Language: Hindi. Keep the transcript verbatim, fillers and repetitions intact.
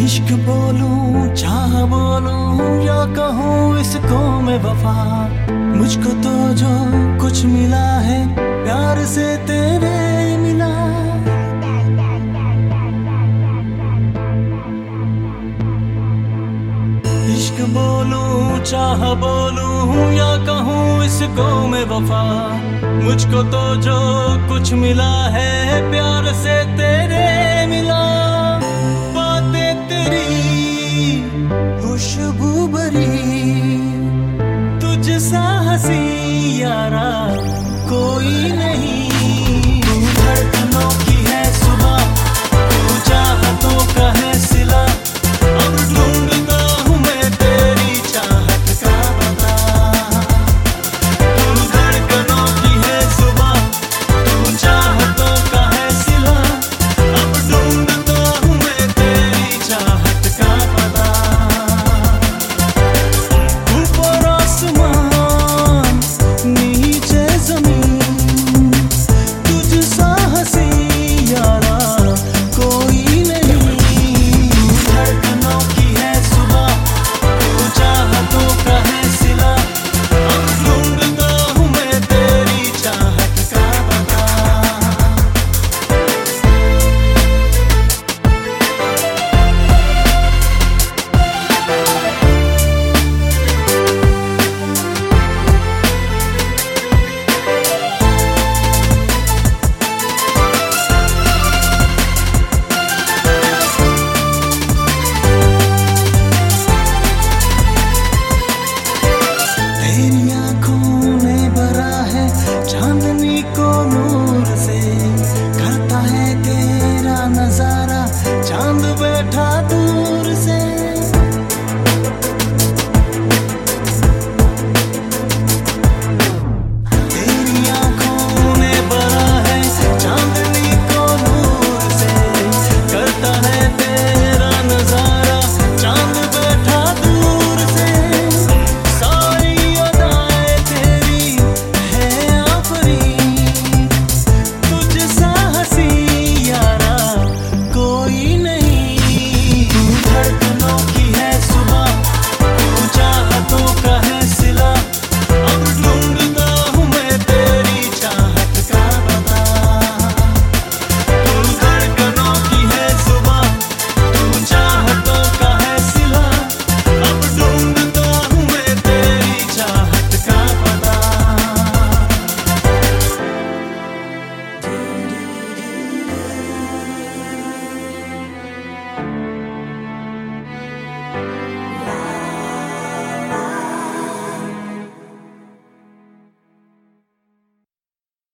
इश्क बोलूं चाह बोलूं या कहूँ इसको मैं वफा, मुझको तो जो कुछ मिला है प्यार से तेरे मिला। इश्क बोलूं चाह बोलूं या कहूँ इसको मैं वफा, मुझको तो जो कुछ मिला है प्यार से तेरे मिला। बातें तेरी खुशबू भरी, तुझ सा हंसी यारा कोई नहीं।